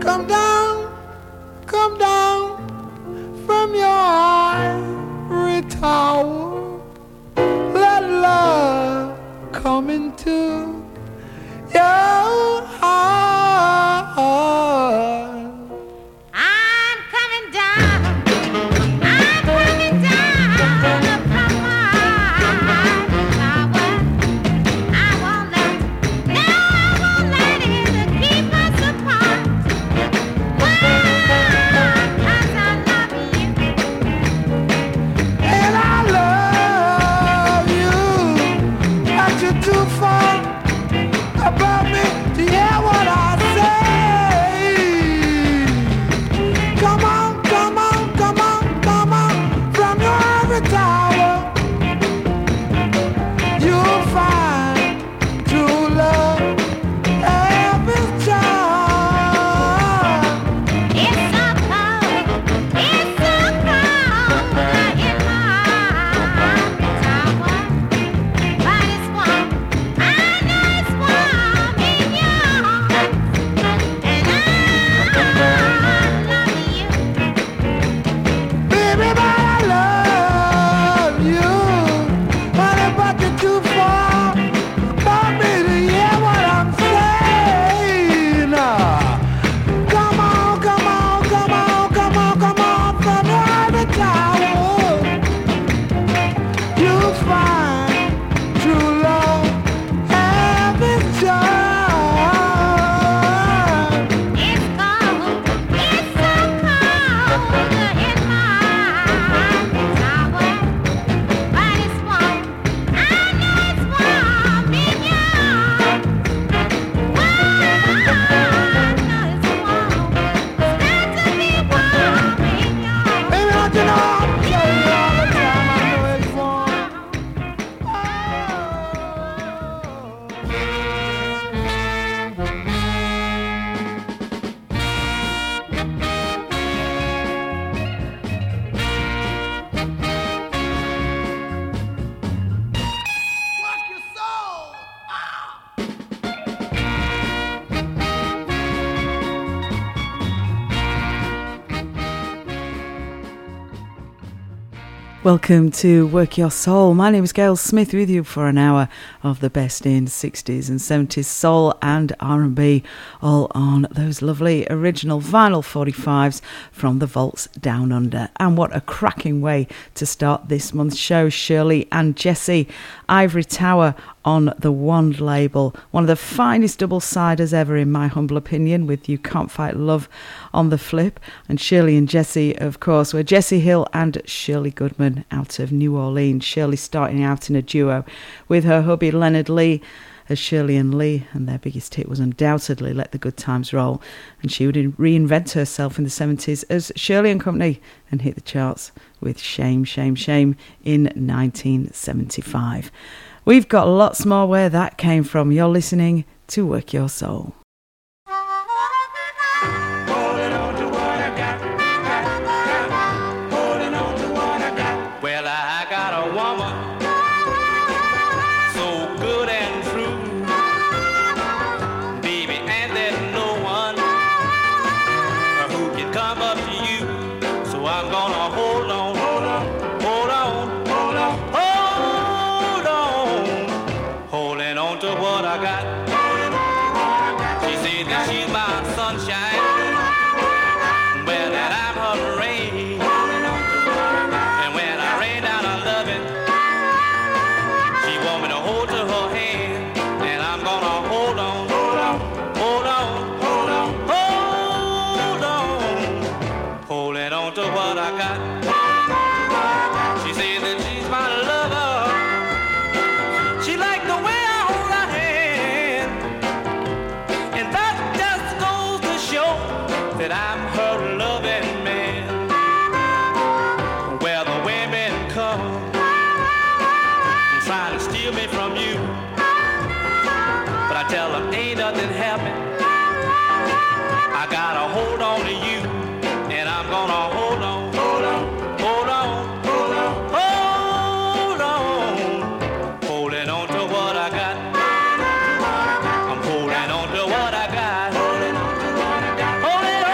come down from your ivory tower. Let love come into your heart. I'm coming down from my tower. I won't let it keep us apart. Why? 'Cause I love you. And I love you, but you're too far above me to hear what I say. Come on, come on, come on, come on, from your ivory tower. You'll find true love and its charm. It's so cold in my tower, but it's warm. I know it's warm in yours, and I love you. Baby, but I love you, honey, but you're too far above me to hear what I'm saying. Come on, come on, come on, come on, come on, from your ivory tower. You'll find true love and its charm. It's cold, it's so cold in my tower, but it's warm. I know it's warm in yours. Why? I know it's warm. It's got to be warm in yours. Baby, don't you know I'm telling you all the time I know it's warm. Rock your soul. Welcome to Work Your Soul. My name is Gail Smith, with you for an hour of the best in 60s and 70s soul and R&B, all on those lovely original vinyl 45s from the vaults down under. And what a cracking way to start this month's show. Shirley and Jessie, Ivory Tower on the Wand label. One of the finest double-siders ever, in my humble opinion, with You Can't Fight Love on the flip. And Shirley and Jessie, of course, were Jessie Hill and Shirley Goodman out of New Orleans. Shirley starting out in a duo with her hubby Leonard Lee as Shirley and Lee, and their biggest hit was undoubtedly Let the Good Times Roll. And she would reinvent herself in the 70s as Shirley and Company and hit the charts with Shame, Shame, Shame in 1975. We've got lots more where that came from. You're listening to Work Your Soul. Holding on to what I got. Holding on to what I got. Well, I got a woman so good and true, baby, and there's no one who can come up to you. So I'm gonna hold on, hold on, hold on, hold on, hold on, holding on to what I got. She said that she's my sunshine, well, that I'm her rain. And when I rain down on loving, she want me to hold to her hand, and I'm gonna hold on, hold on, hold on, hold on, hold on, holding on to what I got. She said that she's my lover. She like the way I hold her hand, and that just goes to show that I'm her loving man. Well, the women come and try to steal me from you, but I tell them ain't nothing happened. I gotta hold on to you, and I'm gonna hold on, hold on, hold on, hold on, hold on, holding on to what I got. I'm holding on to what I got. Holding on to what I got. Holding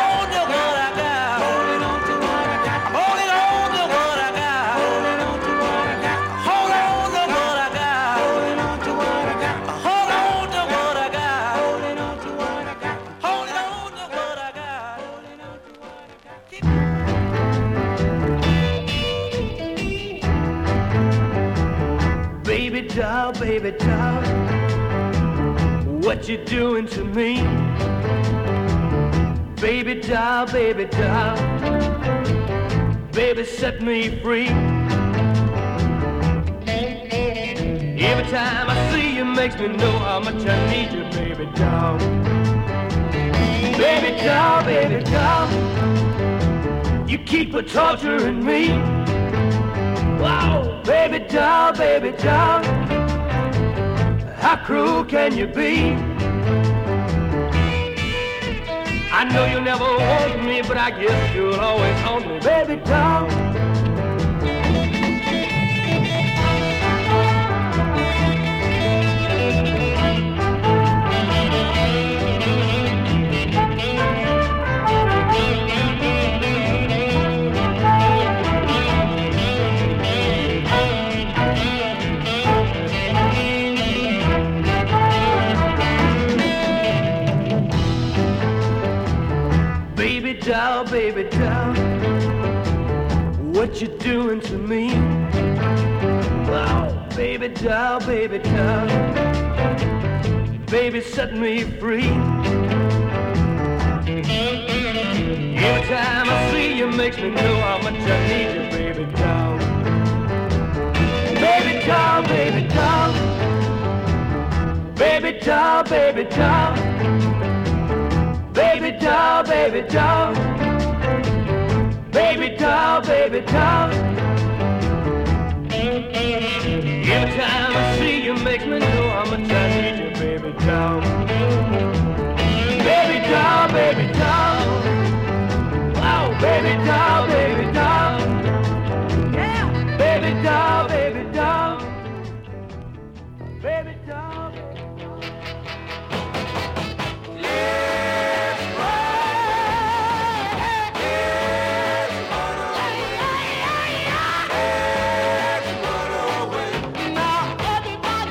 baby doll, what you doing to me? Baby doll, baby doll, baby set me free. Every time I see you makes me know how much I need you, baby doll. Baby doll, baby doll, you keep a torturing me. Wow, baby doll, how cruel can you be? I know you'll never want me, but I guess you'll always haunt me, baby doll. Baby doll, what you doing to me? Oh, baby doll, baby set me free. Every time I see you makes me know how much I need you, baby doll. Baby doll, baby doll, baby doll, baby doll, baby doll, baby doll. Baby doll, baby doll. Every time I see you makes me know how much I need you, baby doll. Baby doll, baby doll. Wow, baby doll, baby doll. Yeah, baby doll, baby doll. Baby doll. Everybody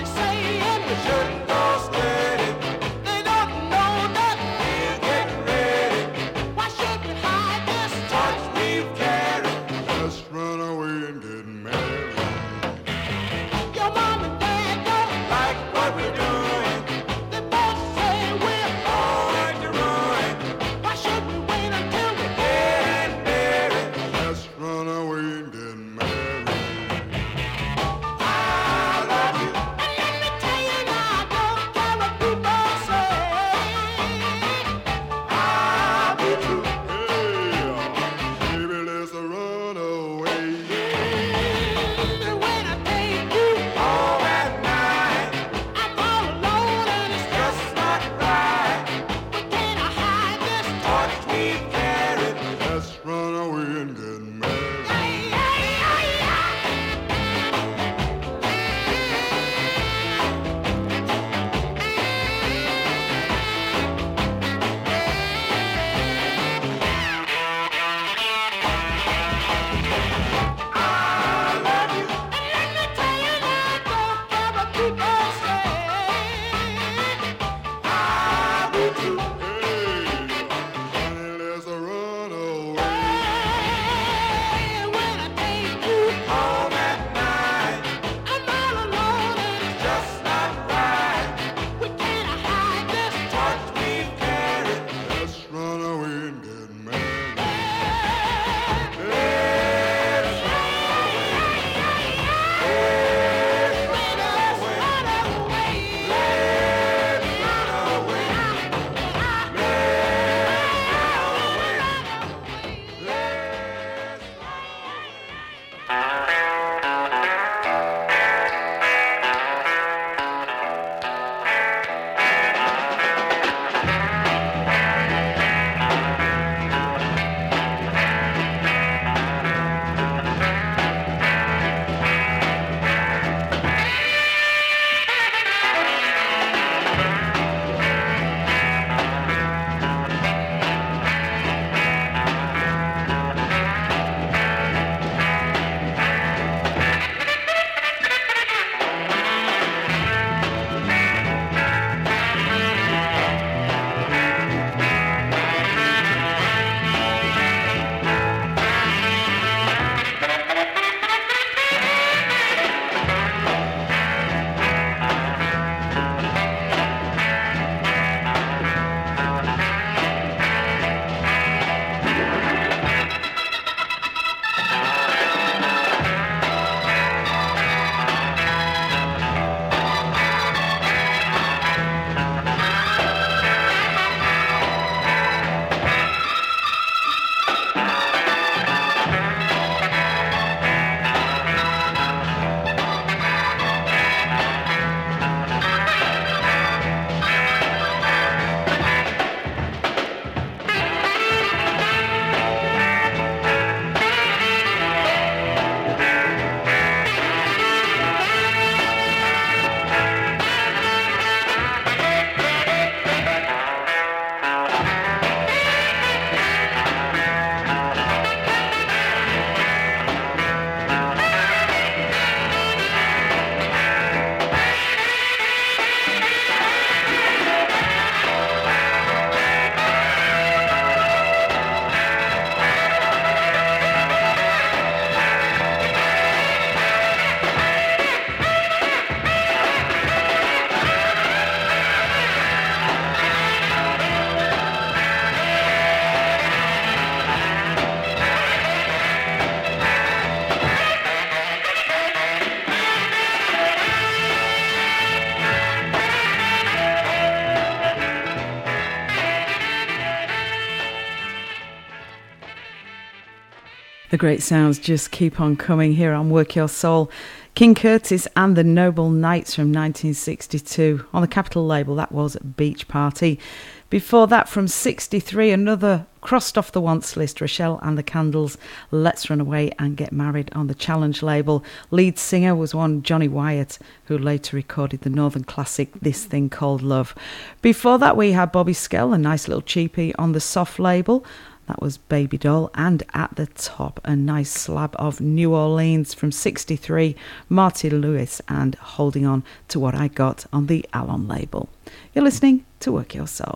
The great sounds just keep on coming here on Work Your Soul. King Curtis and the Noble Knights from 1962. On the Capitol label, that was Beach Party. Before that, from 63, another crossed off the once list, Rochelle and the Candles, Let's Run Away and Get Married on the Challenge label. Lead singer was one Johnny Wyatt, who later recorded the Northern classic This Thing Called Love. Before that, we had Bobby Skell, a nice little cheapie on the Soft label. That was Baby Doll, and at the top, a nice slab of New Orleans from 63, Marty Lewis, and Holding On to What I Got on the Alon label. You're listening to Work Your Soul.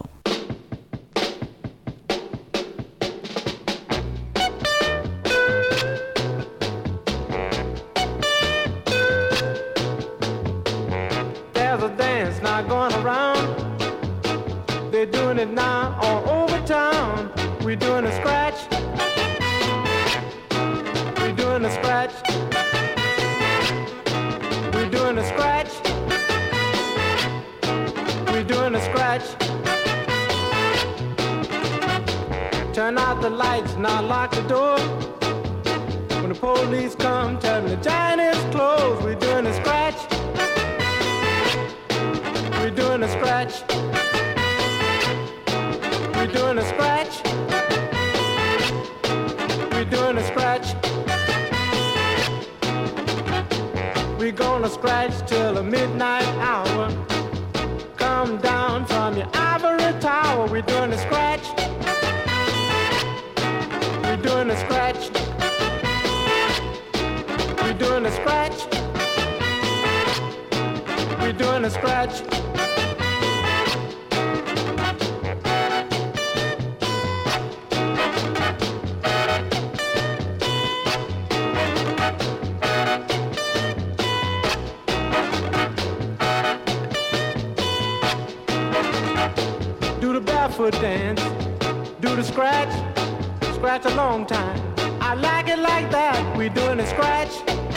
There's a dance now going around. They're doing it now all over town. We're doing a scratch. We're doing a scratch. We're doing a scratch. We're doing a scratch. Turn out the lights, now lock the door. When the police come, tell them the giant is closed. We're doing a scratch. We're doing a scratch. We're doing a scratch. We're doing a scratch. We're gonna scratch till the midnight hour. Come down from your ivory tower. We're doing a scratch. We're doing a scratch. We're doing a scratch. We're doing a scratch. Barefoot dance, do the scratch, scratch a long time. I like it like that. We're doing a scratch.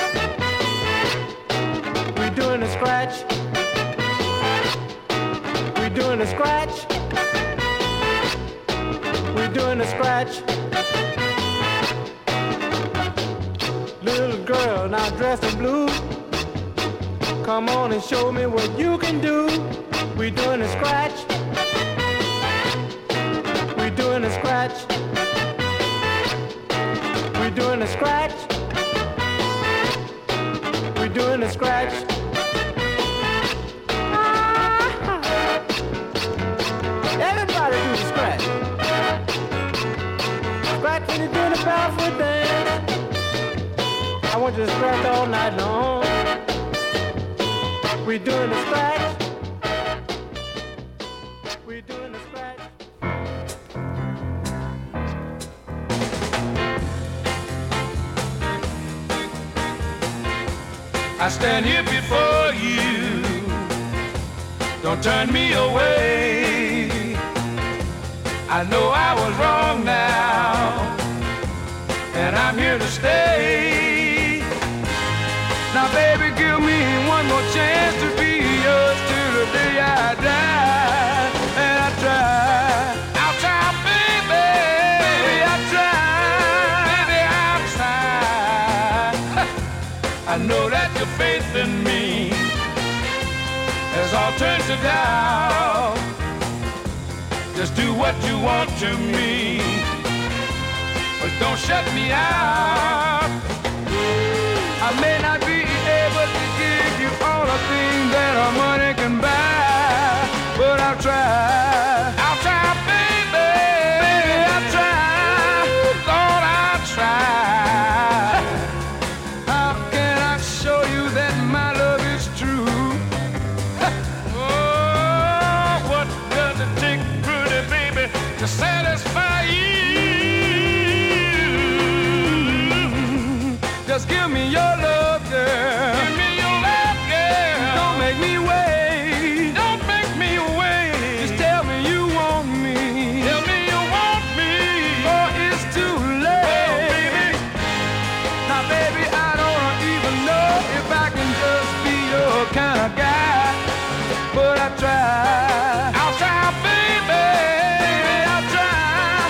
We're doing a scratch. We're doing a scratch. We're doing a scratch. Little girl now dressed in blue, come on and show me what you can do. We're doing a scratch. We're doing a scratch. We're doing a scratch. We're doing a scratch. Everybody do the scratch. Scratch when you're doing a barefoot dance. I want you to scratch all night long. We're doing a scratch. We're doing a scratch. I stand here before you, don't turn me away. I know I was wrong now, and I'm here to stay. Now baby, give me one more chance to be yours till the day I die. And I try, I'll try, baby, baby, I'll try, baby, I'll try. I know that your faith in me has all turned to doubt. Just do what you want to me, but don't shut me out. I may not be able to give you all the things that our money can buy, but I'll try. I'll try, baby, baby, I'll try. Lord, I'll try. How can I show you that my love is true? Oh, what does it take, pretty baby, to satisfy you? Just give me your love, girl. Give me your love, girl. Don't make me wait. Don't make me wait. Just tell me you want me. Tell me you want me. Or it's too late. Oh, baby. Now, baby, I don't even know if I can just be your kind of guy, but I try. I'll try, baby. Baby, I'll try.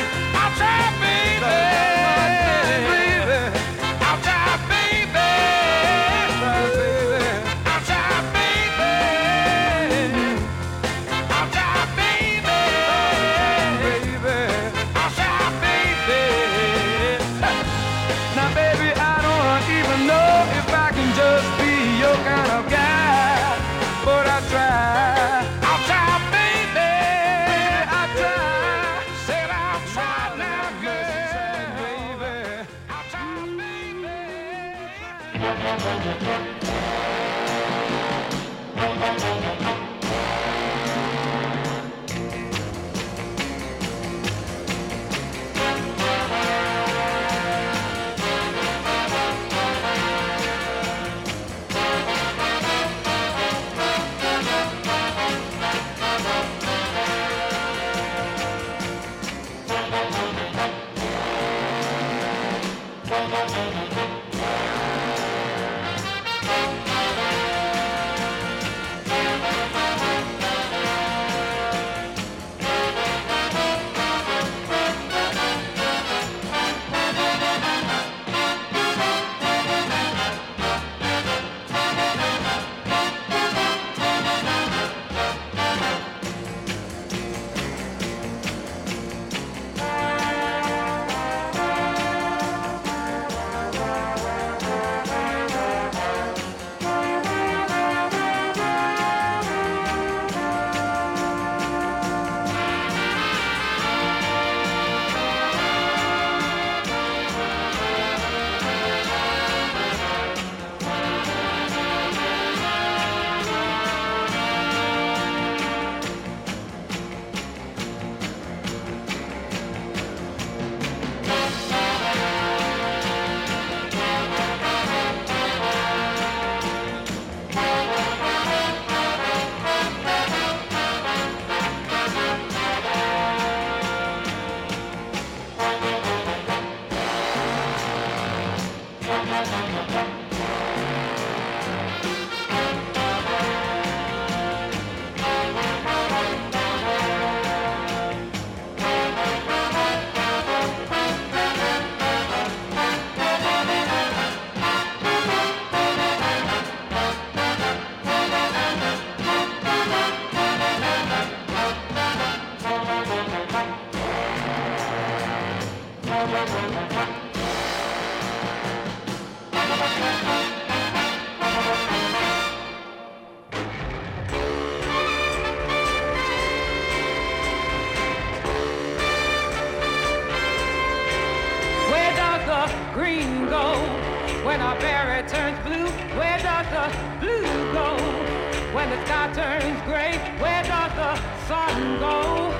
Where does the green go when a berry turns blue? Where does the blue go when the sky turns gray? Where does the sun go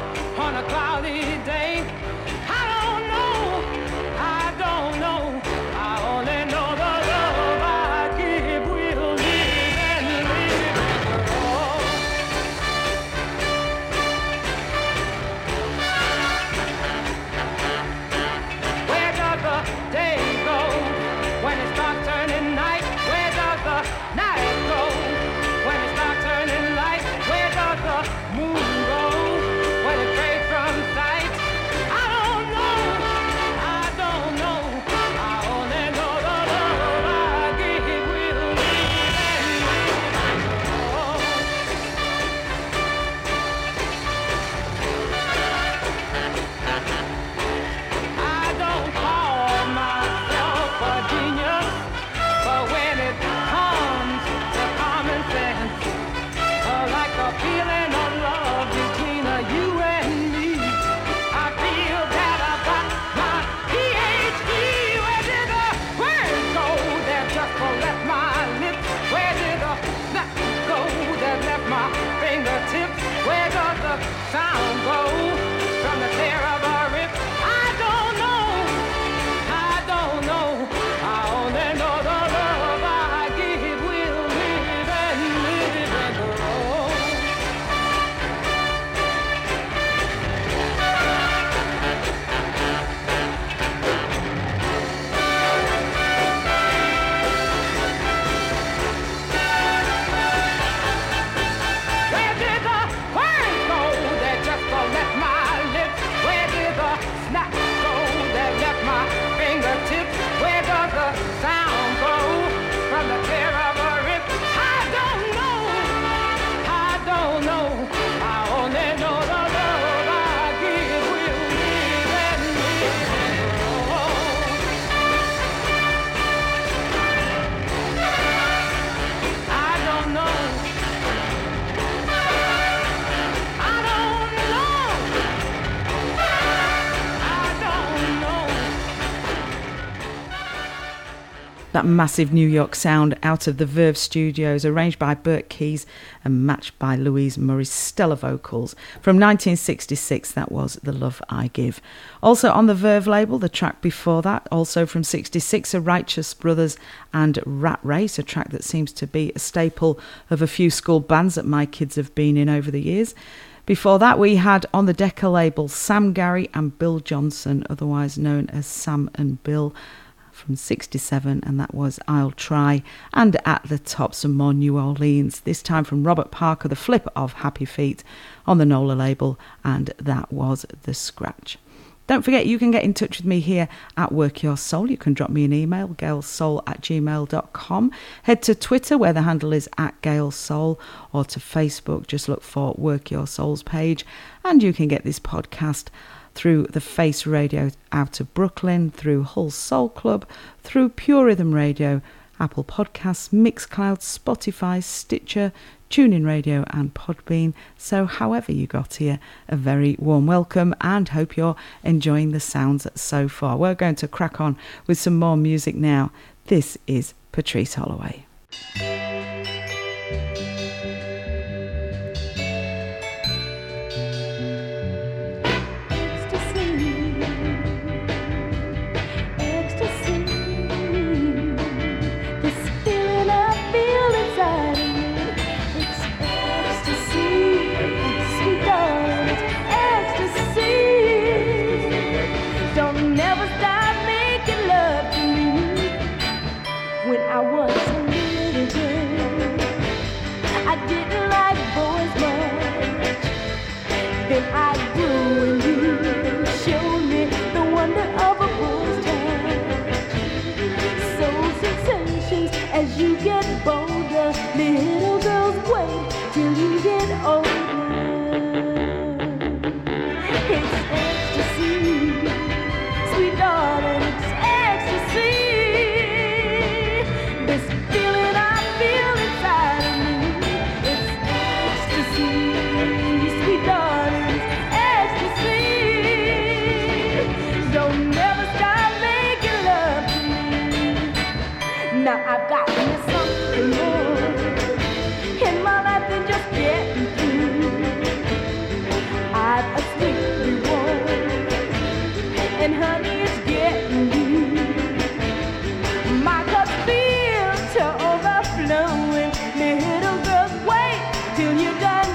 on a cloudy day? I don't know, I don't know. I only know the love I give will live and live and grow. Where does the day go when it starts turning night? Where does the night go when it starts turning light? Where does the moon go when it fades from sight? That massive New York sound out of the Verve Studios, arranged by Bert Keys and matched by Louise Murray's stellar vocals. From 1966, that was The Love I Give. Also on the Verve label, the track before that, also from 66, are Righteous Brothers and Rat Race, a track that seems to be a staple of a few school bands that my kids have been in over the years. Before that, we had on the Decca label Sam Gary and Bill Johnson, otherwise known as Sam and Bill, from 67, and that was I'll Try. And at the top, some more New Orleans, this time from Robert Parker, the flip of Happy Feet on the NOLA label, and that was The Scratch. Don't forget, you can get in touch with me here at Work Your Soul. You can drop me an email, gailsoul@gmail.com. Head to Twitter, where the handle is @gailsoul, or to Facebook, just look for Work Your Soul's page. And you can get this podcast through the Face Radio out of Brooklyn, through Hull Soul Club, through Pure Rhythm Radio, Apple Podcasts, Mixcloud, Spotify, Stitcher, TuneIn Radio and Podbean. So however you got here, a very warm welcome and hope you're enjoying the sounds so far. We're going to crack on with some more music now. This is Patrice Holloway. As you get bolder, little girls wait till you get older. It's ecstasy, sweet darling, it's ecstasy. This feeling I feel inside of me, it's ecstasy, sweet darling, it's ecstasy. Don't never stop making love to me. Now I've got something more in my life than just getting through. I've a sweet reward, and honey, it's getting you. My cup feels to overflowing. Little girls, wait till you're done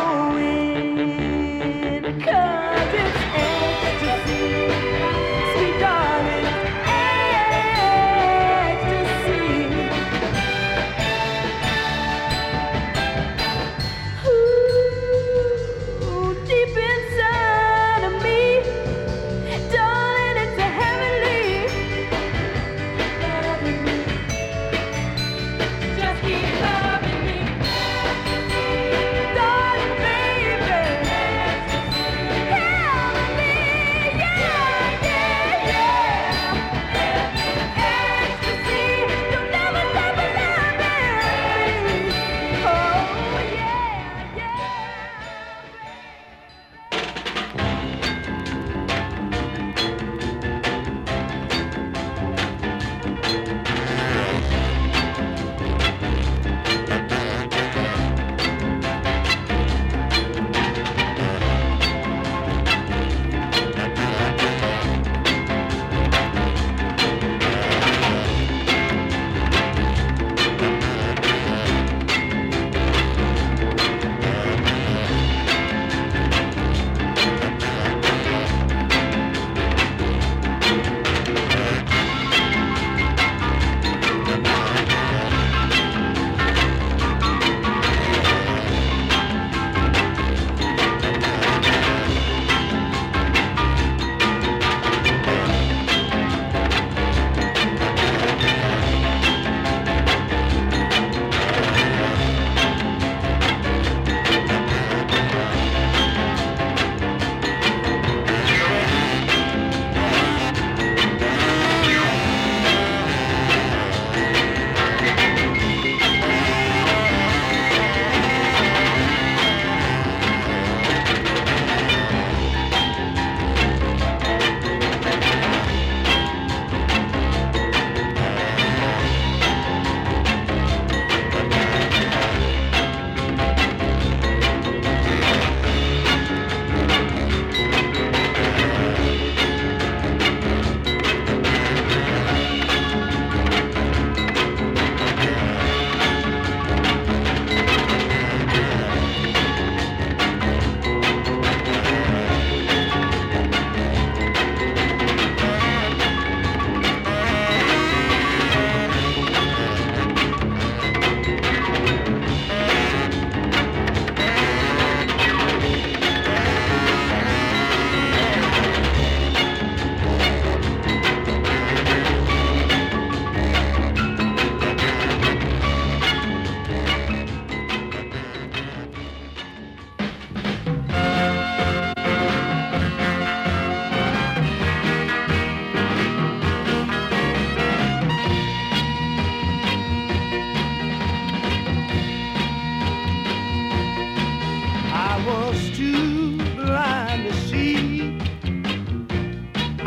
growing, 'cause it's ecstasy, sweet darling, ecstasy.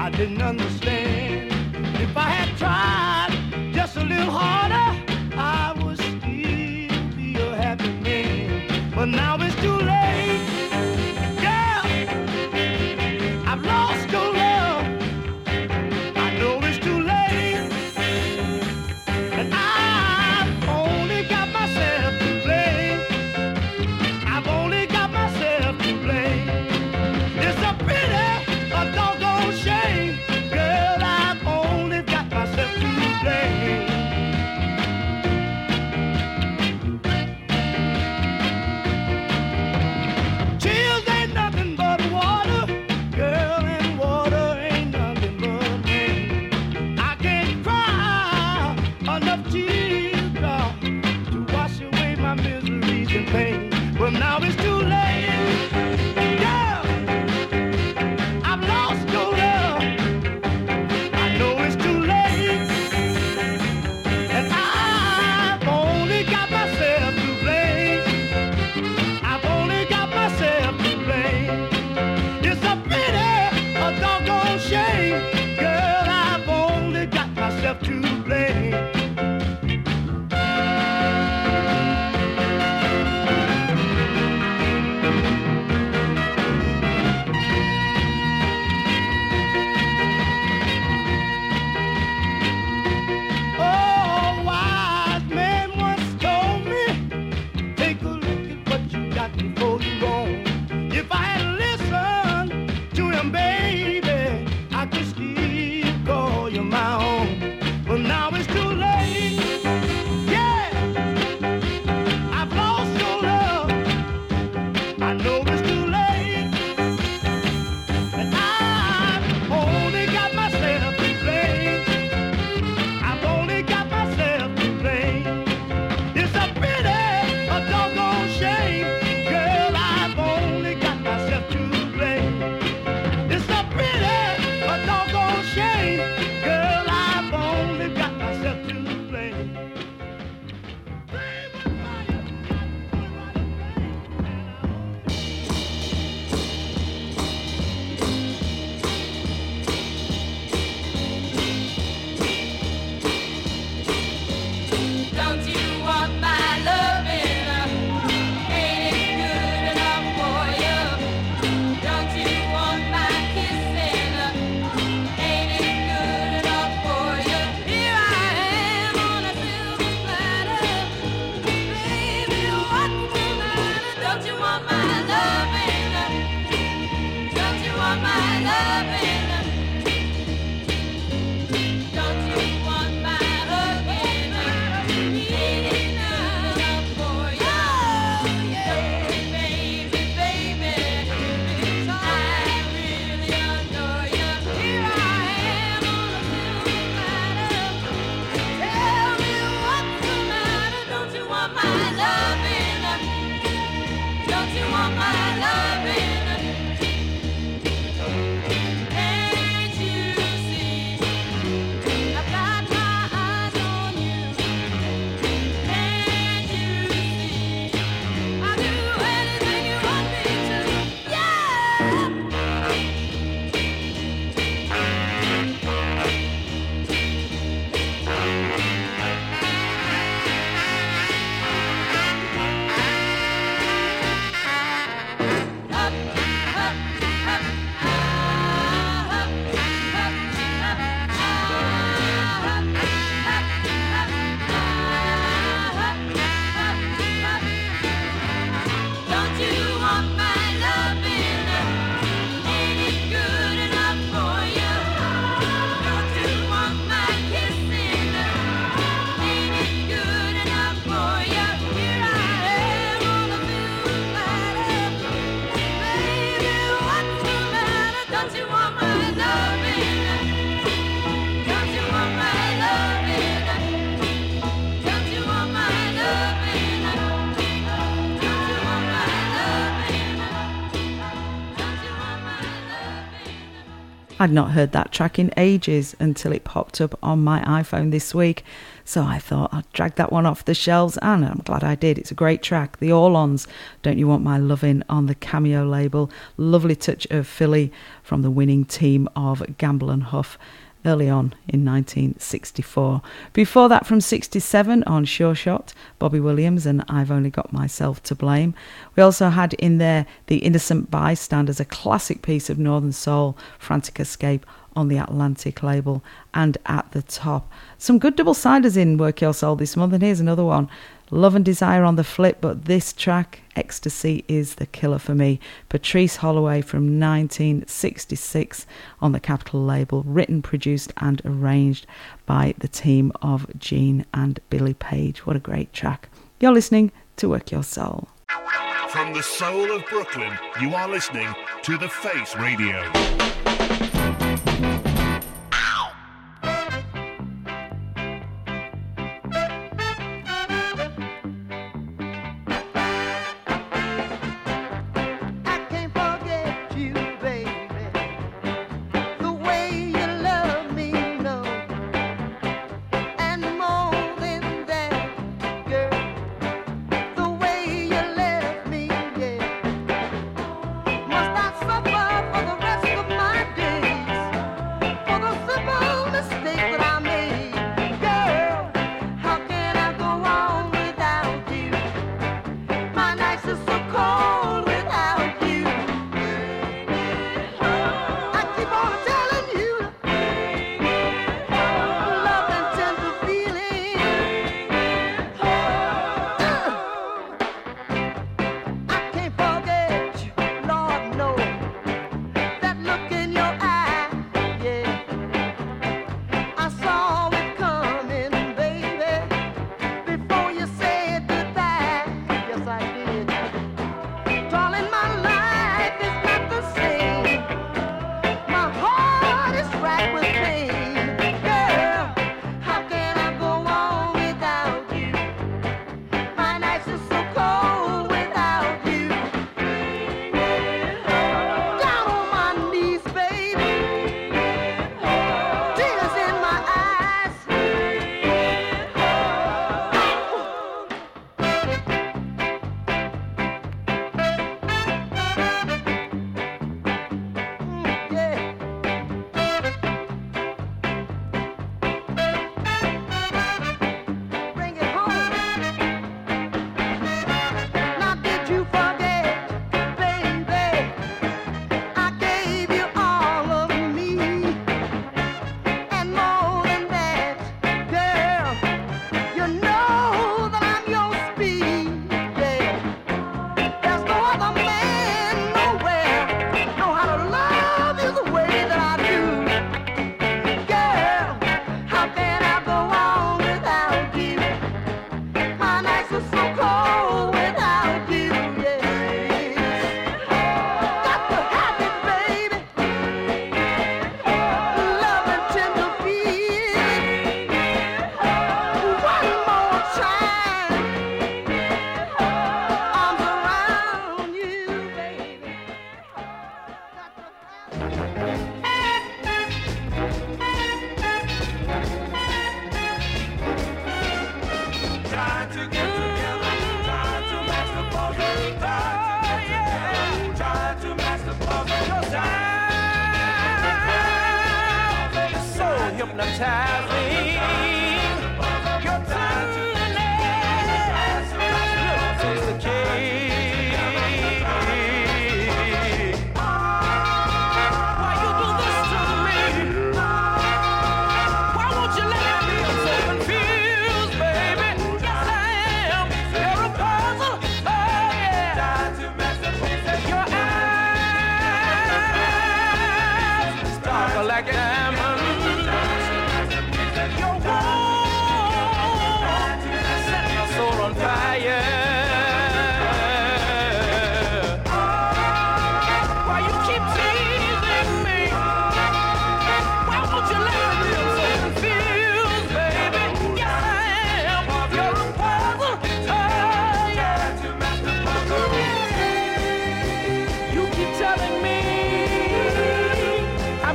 I didn't understand. If I had tried just a little harder, I would still be a happy man. But now it's too late. Girl, I've lost your love. I know it's too late. And I've only got myself to blame. I've only got myself to blame. It's a pity, a doggone shame. Girl, I I'd not heard that track in ages until it popped up on my iPhone this week. So I thought I'd drag that one off the shelves, and I'm glad I did. It's a great track. The All-Ons, Don't You Want My Lovin', on the Cameo label. Lovely touch of Philly from the winning team of Gamble and Huff early on in 1964. Before that, from 67 on Sure Shot, Bobby Williams and I've Only Got Myself to Blame. We also had in there The Innocent Bystanders, a classic piece of Northern Soul, Frantic Escape on the Atlantic label. And at the top, some good double-siders in Work Your Soul this month, and here's another one. Love and Desire on the flip, but this track, Ecstasy, is the killer for me. Patrice Holloway from 1966 on the Capitol label, written, produced and arranged by the team of Gene and Billy Page. What a great track. You're listening to Work Your Soul. From the soul of Brooklyn, you are listening to The Face Radio.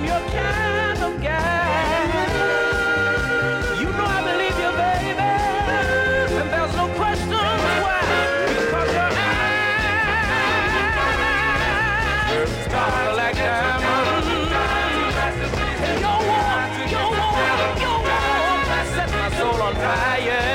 your kind of guy. You know I believe you, baby, and there's no question why. Because your eyes sparkle like diamonds. And your warmth set my soul on fire.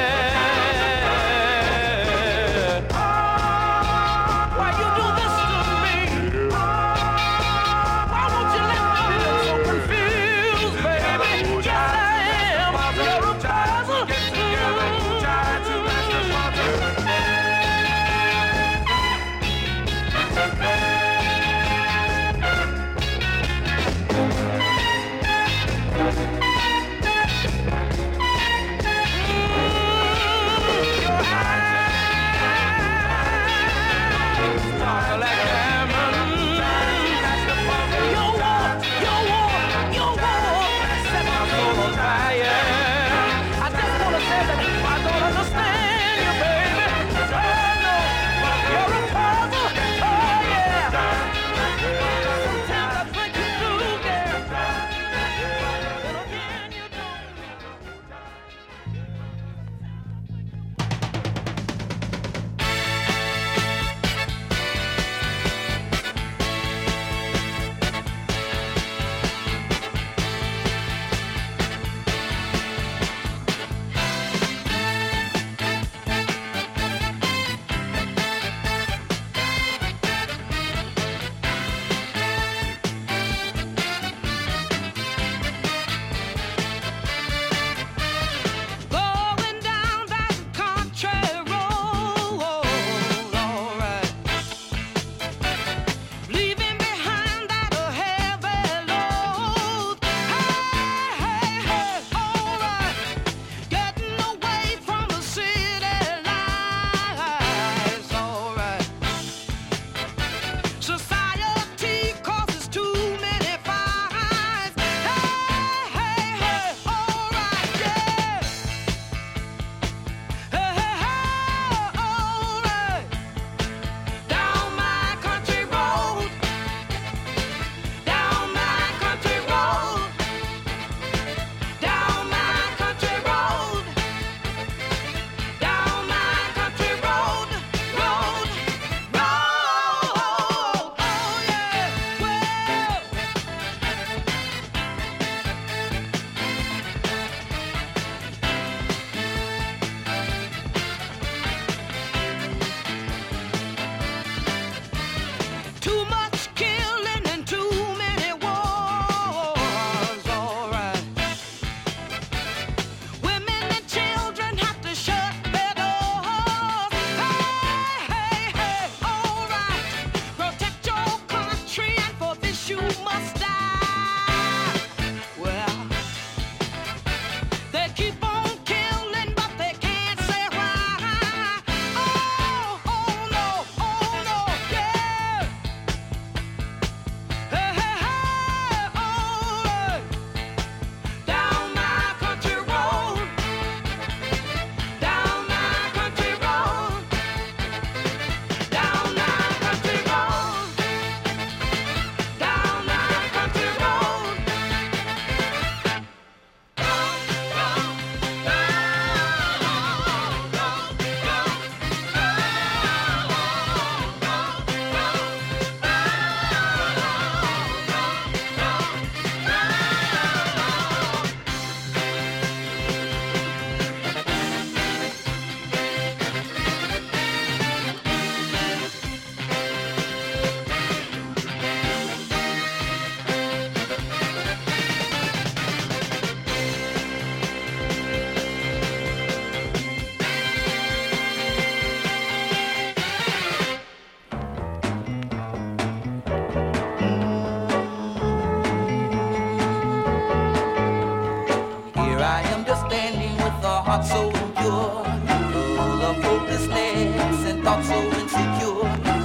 heart so pure, full of hopelessness and thoughts so insecure.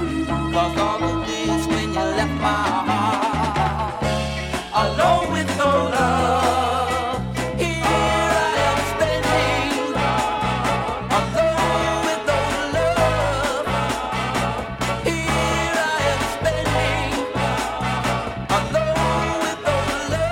Lost all the things when you left my heart, alone with no love. Here I am standing, alone with no love. Here I am standing, alone with no love.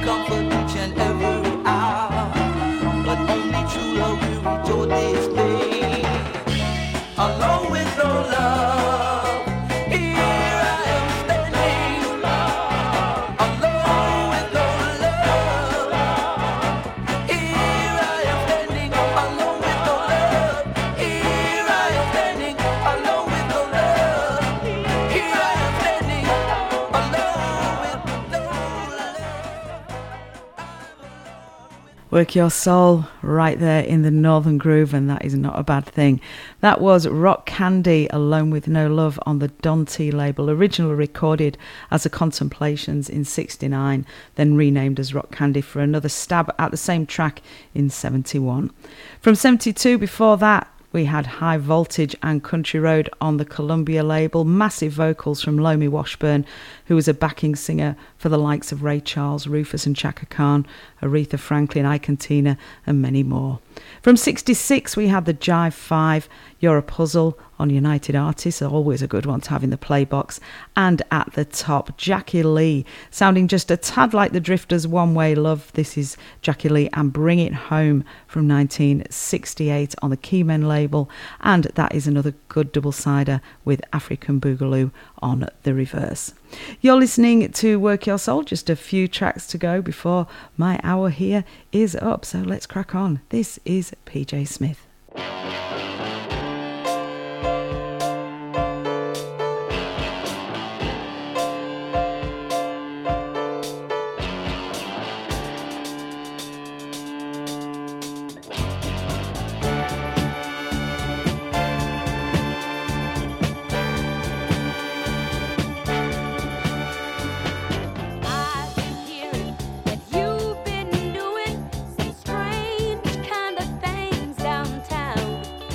comfort each and every hour. But only true love will restore this pain. Alone with no love, here I am standing. Alone with no love, here I am standing. Alone with no love, here I am standing. Alone with no love, here I am standing. Alone with no love. Work Your Soul right there in the Northern Groove, and that is not a bad thing. That was Rock Candy, Alone with No Love, on the Don T label, originally recorded as a Contemplations in '69, then renamed as Rock Candy for another stab at the same track in '71. From '72 before that, we had High Voltage and Country Road on the Columbia label. Massive vocals from Lomi Washburn, who was a backing singer for the likes of Ray Charles, Rufus and Chaka Khan, Aretha Franklin, Ike and Tina, and many more. From '66, we had the Jive 5, You're a Puzzle, on United Artists, always a good one to have in the playbox. And at the top, Jackie Lee, sounding just a tad like the Drifters' One Way Love. This is Jackie Lee and Bring It Home from 1968 on the Keymen label. And that is another good double-sider with African Boogaloo on the reverse. You're listening to Work Your Soul, just a few tracks to go before my hour here is up. So let's crack on. This is PJ Smith. I've been hearing that you've been doing some strange kind of things downtown.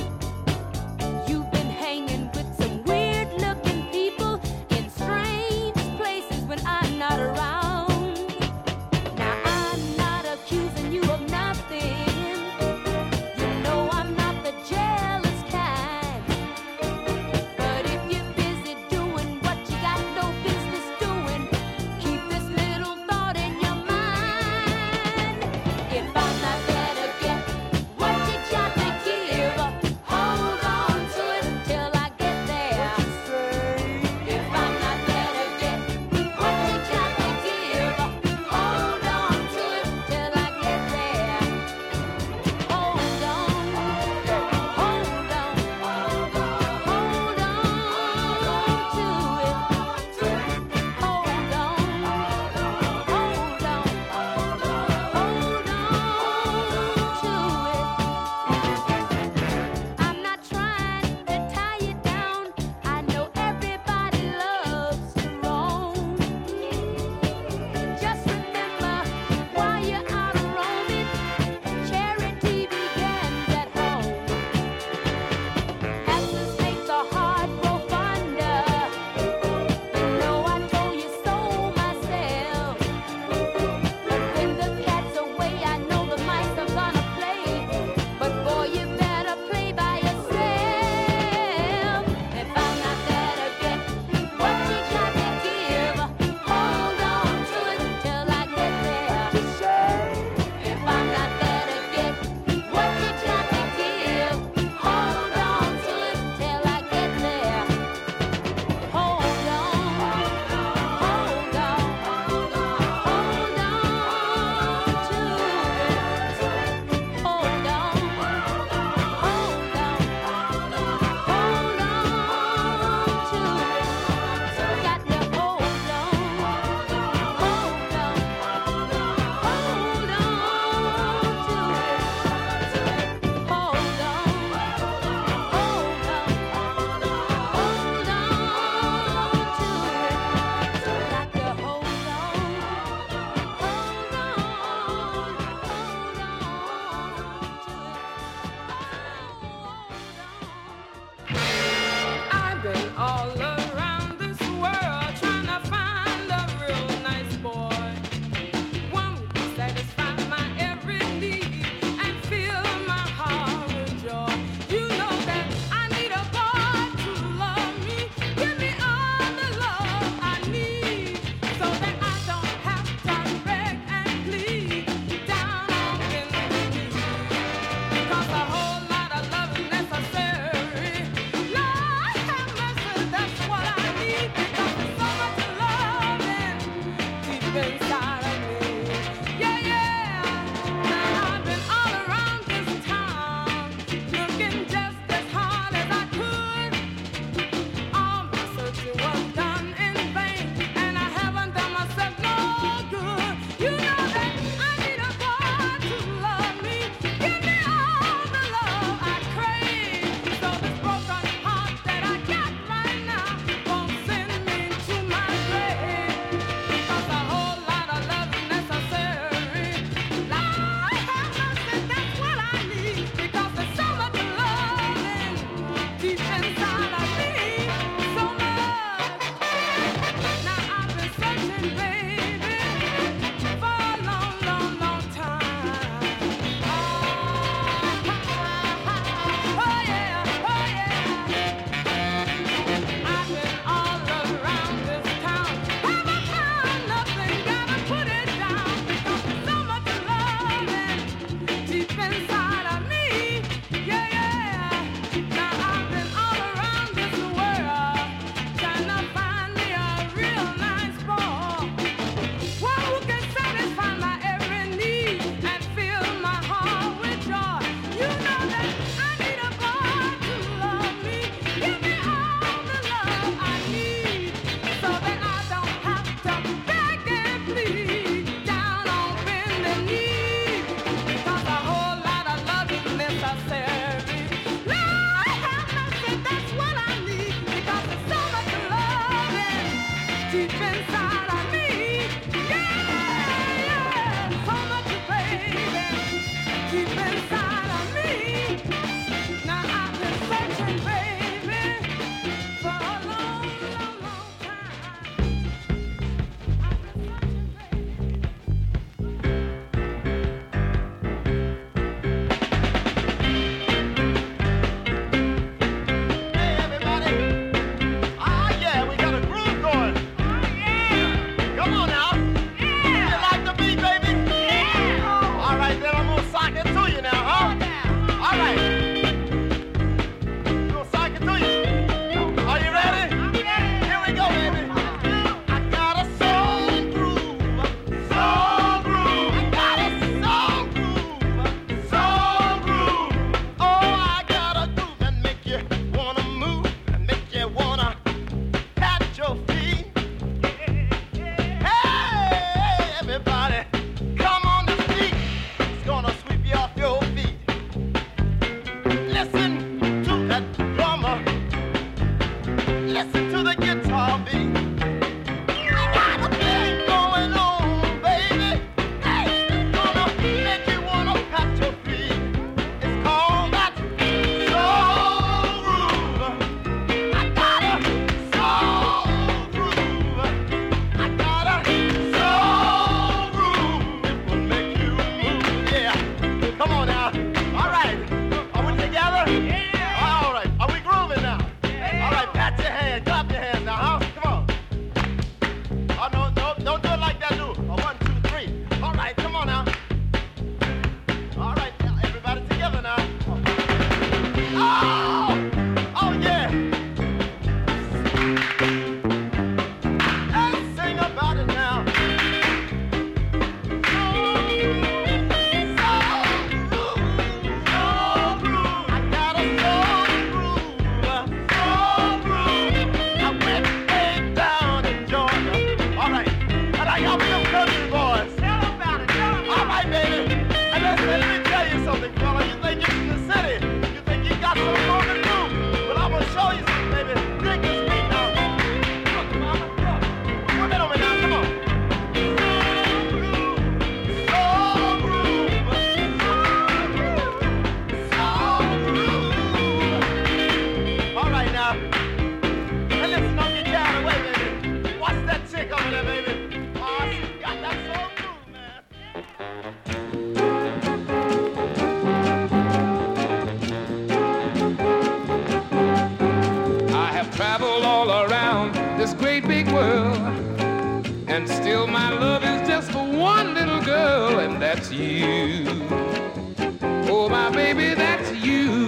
traveled all around this great big world, and still my love is just for one little girl, and that's you. Oh, my baby, that's you.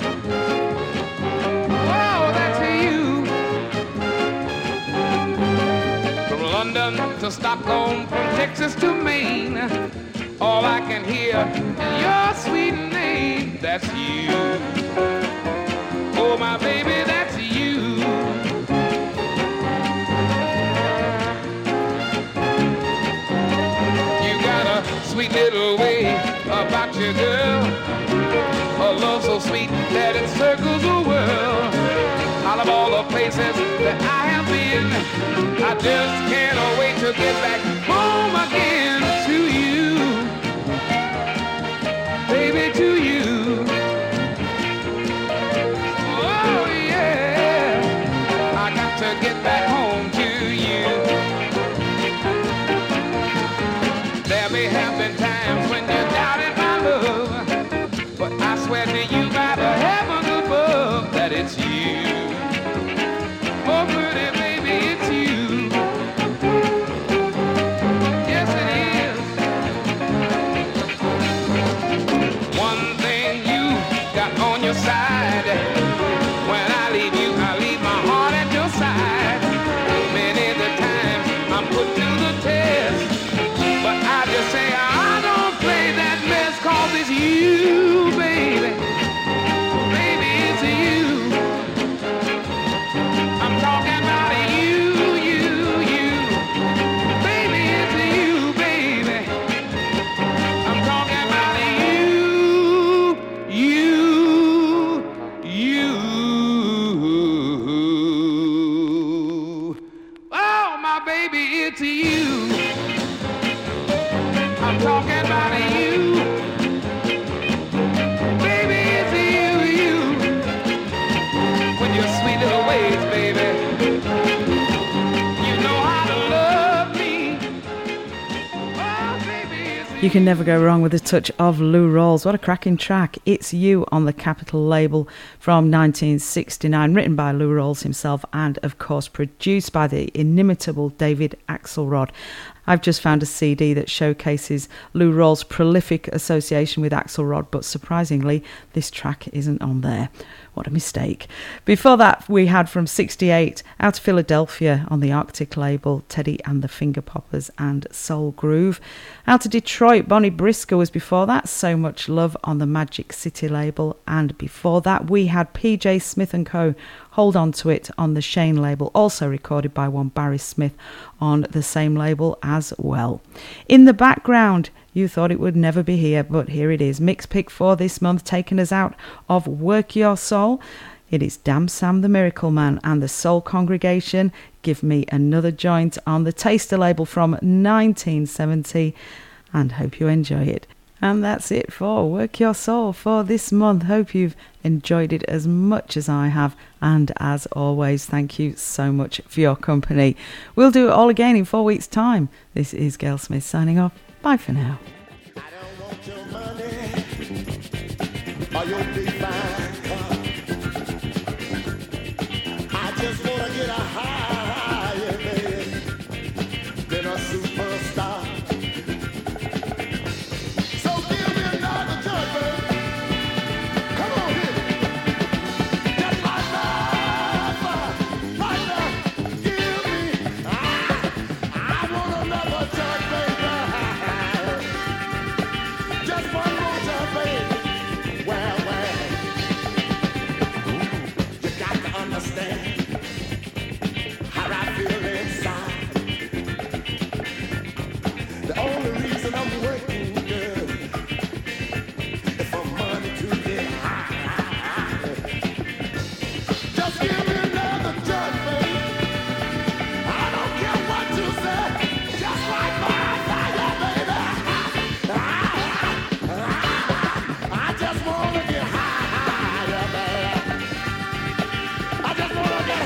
Oh, that's you. From London to Stockholm, from Texas to Maine, all I can hear is your sweet name. That's you. Oh, my baby, that's you. You got a sweet little way about you, girl. A love so sweet that it circles the world. Out of all the places that I have been, I just can't wait to get back home again to you. Baby, to you. Oh, yeah. I got to get back home to you. There may have been times when you doubted my love, but I swear to you by the heavens above that it's you. Oh, pretty baby, it's you. Yes, it is. One thing you got on your side. When I leave you, I leave my heart at your side. Many the times I'm put to the test, but I just say I don't play that mess, 'cause it's you, baby. Baby, it's you. I'm talking about you, you, you. Baby, it's you, baby. I'm talking about you, you, you. Oh, my baby, it's you. I'm talking about you. Baby, it's you, you. With your sweet little ways, baby. You know how to love me. Oh, baby, it's You can never go wrong with a touch of Lou Rawls. What a cracking track. It's You on the Capitol label from 1969, written by Lou Rawls himself and, of course, produced by the inimitable David Axelrod. I've just found a CD that showcases Lou Rawls' prolific association with Axelrod, but surprisingly, this track isn't on there. What a mistake. Before that, we had from 68, out of Philadelphia on the Arctic label, Teddy and the Finger Poppers and Soul Groove. Out of Detroit, Bonnie Brisker was before that, So Much Love on the Magic City label. And before that, we had PJ Smith & Co. Hold On To It on the Shane label, also recorded by one Barry Smith on the same label as well. In the background, you thought it would never be here, but here it is. Mix pick for this month, taking us out of Work Your Soul. It is Damn Sam the Miracle Man and the Soul Congregation. Give Me Another Joint on the Taster label from 1970, and hope you enjoy it. And that's it for Work Your Soul for this month. Hope you've enjoyed it as much as I have. And as always, thank you so much for your company. We'll do it all again in 4 weeks' time. This is Gail Smith signing off. Bye for now. I don't want your money or your big fine car. I just want to get a higher man than a superstar. So give me another joint, baby. Come on here. Just like that, like that. Give me. I want another joint, baby. Just one more time, baby. Well, you got to understand how I feel inside. The only reason I'm working, girl, is for money to get high. Just give me another joint, baby. I don't care what you say. Just like my fire, baby. I just wanna get higher, baby. I just wanna get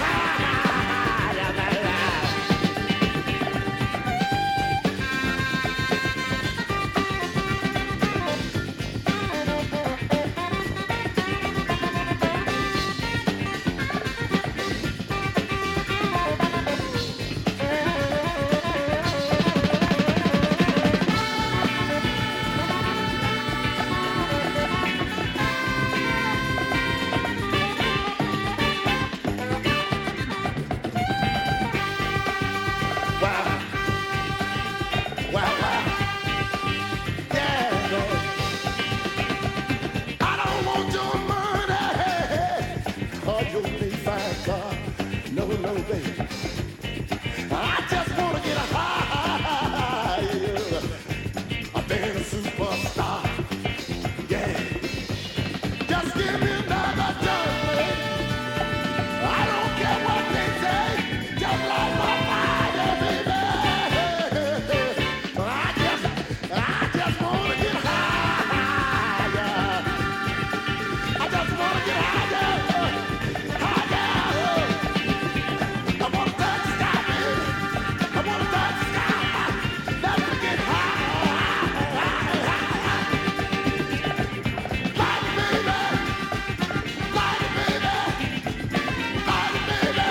me, baby. I just wanna get high, yeah. Being a superstar, yeah. Just give me another chance, baby. I don't care what they say, just light my fire, baby. I just wanna get high, yeah. I just wanna get higher, higher. I wanna touch the sky, baby. I wanna touch the sky. Let me get high, light it, baby, light it, baby, light it, baby.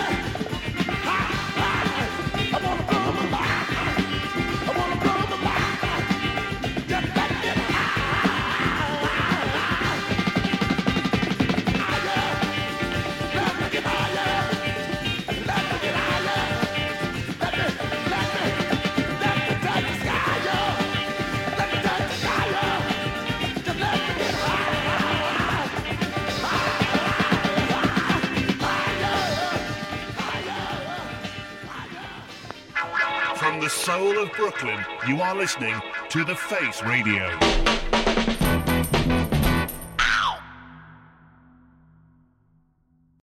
I wanna blow my mind. I wanna blow my mind. Just let me get higher. Let me get higher. Let me get higher. Let me touch the sky, yo. Let me touch the sky, yo. Just let me get From the soul of Brooklyn, you are listening to The Face Radio.